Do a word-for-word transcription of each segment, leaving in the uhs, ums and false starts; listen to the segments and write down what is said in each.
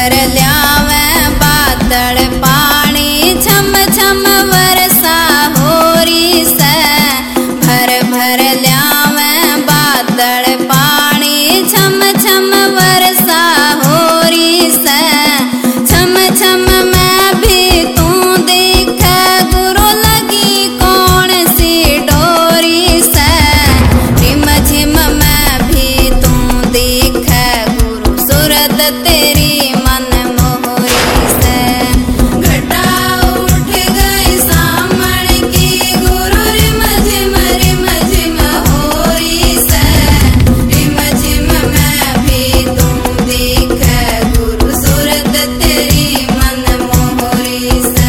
भर ल्यावे बादल पानी छम छम वर्षा होरी से। भर भर ल्यावे बादल पानी छम छम वर्षा होरी से। छम छम मैं भी तू देख गुरु लगी कौन सी डोरी से। रिम झिम मैं भी तू देख गुरु सूरत तेरी मन मोहरी से। घटा उठ गई सामण की गुरु रिम झिम रिम झिम होरी से। रिम झिम मैं भी तू देख गुरु सूरत तेरी मन मोहरी से।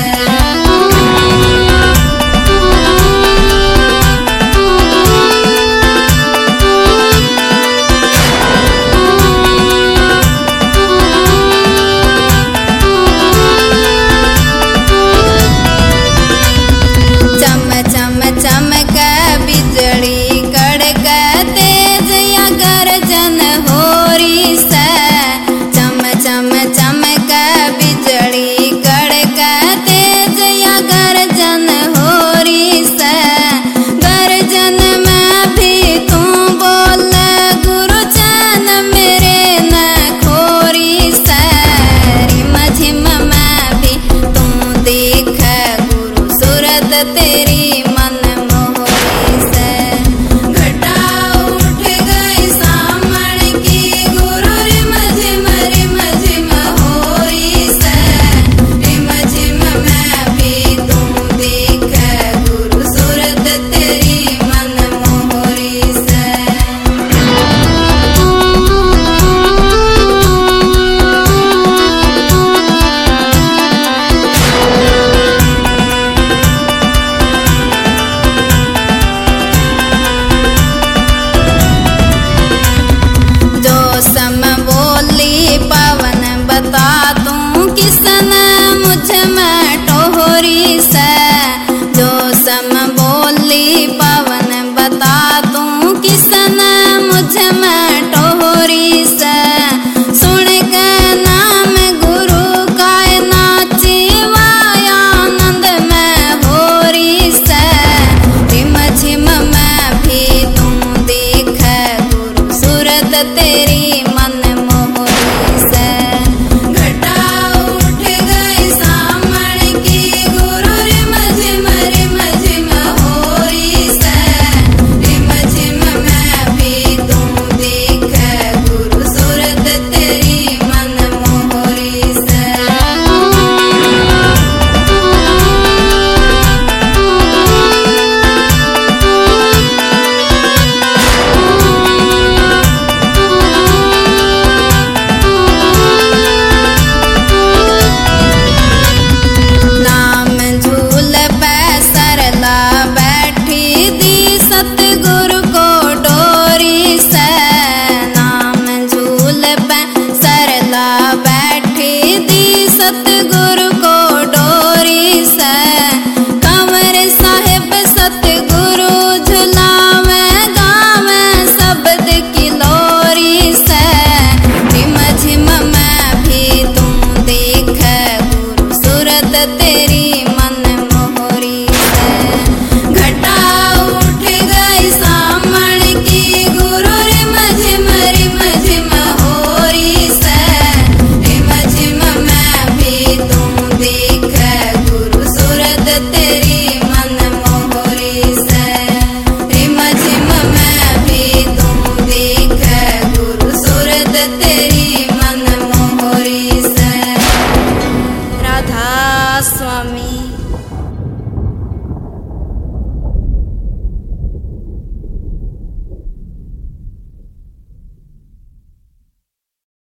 चम चम चमक बिजली कड़क तेज या गर्जन होरी से। चम चम चमक बिजली कड़क तेज या गर्जन होरी से। गर्जन में भी तू बोल गुरु चैन मेरे न खोरी से। रिम झिम मैं भी तू देख गुरु सूरत तेरी मन मोहरी से। घटा उठ गई सामण की गुरु रिम झिम रिम झिम होरी से। रिम झिम मैं भी तू देख गुरु सूरत तेरी मन मोहरी से। जो सम बोली पवन बता तू किसन मुझ में टोहरी से। जो सम बोली पवन बता तू किसन मुझ में टोहरी से। सुन के नाम गुरु का नाची वायानंद में होरी से। रिम झिम मैं भी तू देख गुरु सूरत तेरी मन मोहरी से। घटा उठ गई सामण की गुरु रिम झिम रिम झिम होरी से। रिम झिम मैं भी तू देख गुरु सूरत तेरी मन मोहरी से। नाम झूल पे सरला बैठी दी सतगुरु को डोरी से। नाम झूल पे सरला बैठी दी सतगुरु को डोरी से। कंवर साहिब सतगुरु झुलावे गावे शब्द की लोरी से। रिम झिम मैं भी तू देख गुरु सूरत